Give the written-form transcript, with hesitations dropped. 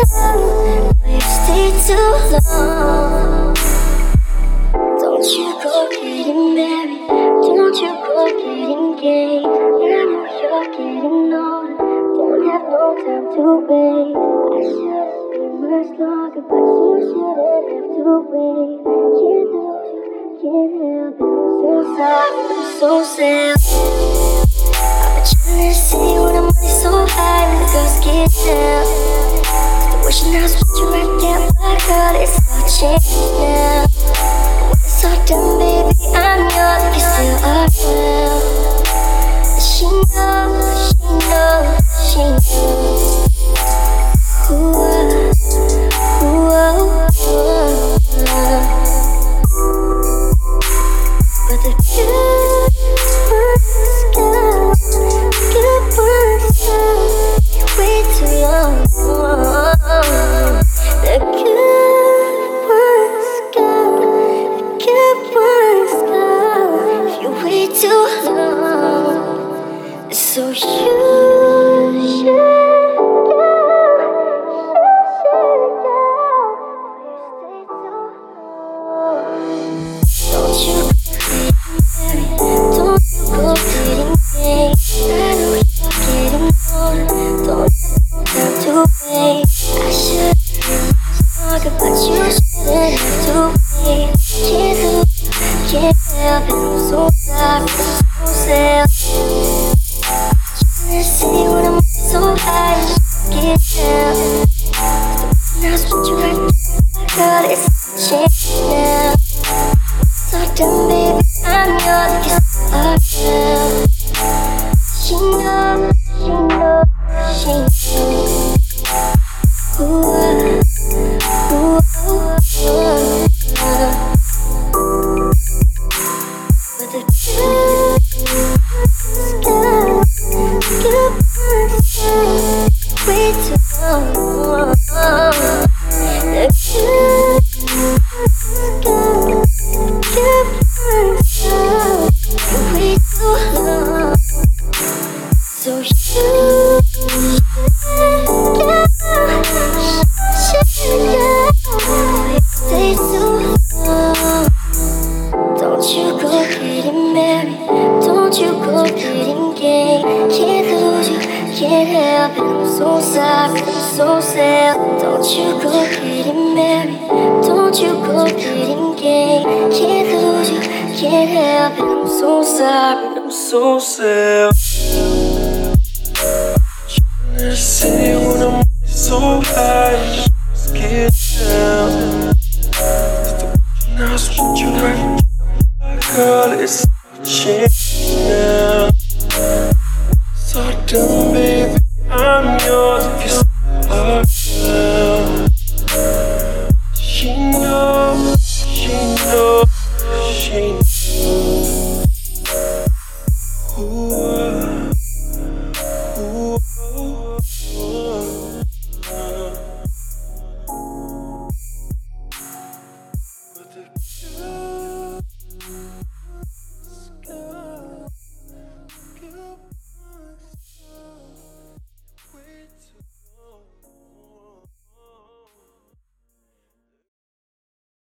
But you stay too long. Don't you go getting married. Don't you go getting gay. I know you're getting older. Don't have no time to wait. I should've been much longer, but you shouldn't have to wait. Can't lose you, can't help it. I'm so sorry, I'm so sad. I've been trying to see when the money's so high and the girls get down. Still wishing I was with you right there, but girl, it's all changed now. It's all done, baby, I'm yours if you still around. And she knows, she knows, she knows. Ooh, ooh, but the good ones go, you wait too long. The good ones go, if you wait too long. So you should go. Don't you go getting married. Don't you go getting gay. I know you're getting older. Don't have to wait. I should have stronger, but you shouldn't have to wait. Can't lose, can't help it. I'm so sorry, I'm so sad. Trying to see when I'm so high, get down. Now it's what you right now. God, it's changed now. So done, baby, I'm yours if you still around. She knows, she knows, she knows. Ooh, ooh, but the good ones go, way too long. The good ones go, way too long. So you stay too long. Don't you go getting married. Don't you go getting gay. Can't lose you, can't help it. I'm so sorry, I'm so sad. Don't you go getting married. Don't you go getting gay. Can't lose you, can't help it. I'm so sorry, I'm so sad. See